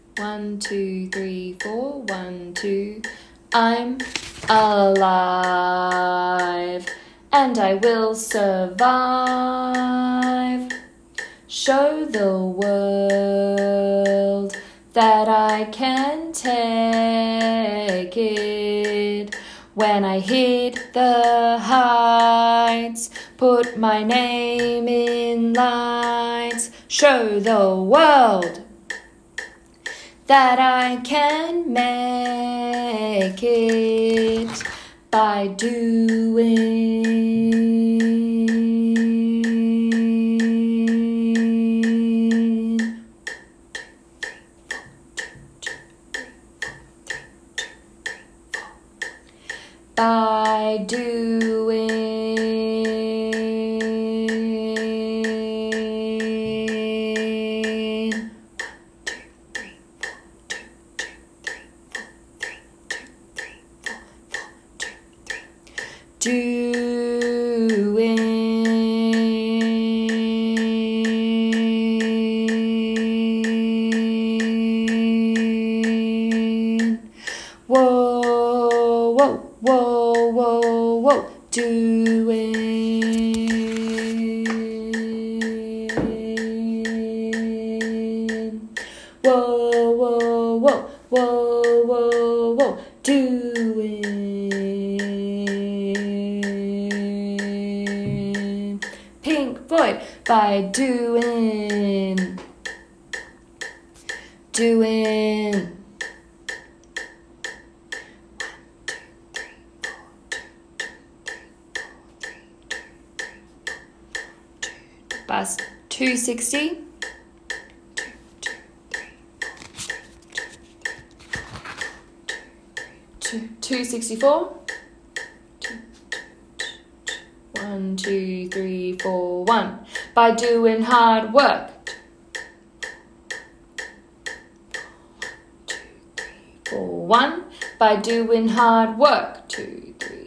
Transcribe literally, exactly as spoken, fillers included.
One, two, three, four. One, two. I'm alive, and I will survive. Show the world that I can take it. When I hit the heights, put my name in lights. Show the world that I can make it by doing. By doing. Doing. Whoa, whoa, whoa, whoa, whoa. Doing. Whoa, whoa, whoa, whoa, whoa, whoa. Doing. Pink Floyd. By doing. Doing. Bus two sixty. two sixty-four. One, two, three, four, one. By doing hard work. Four, one. By doing hard work. Two, three.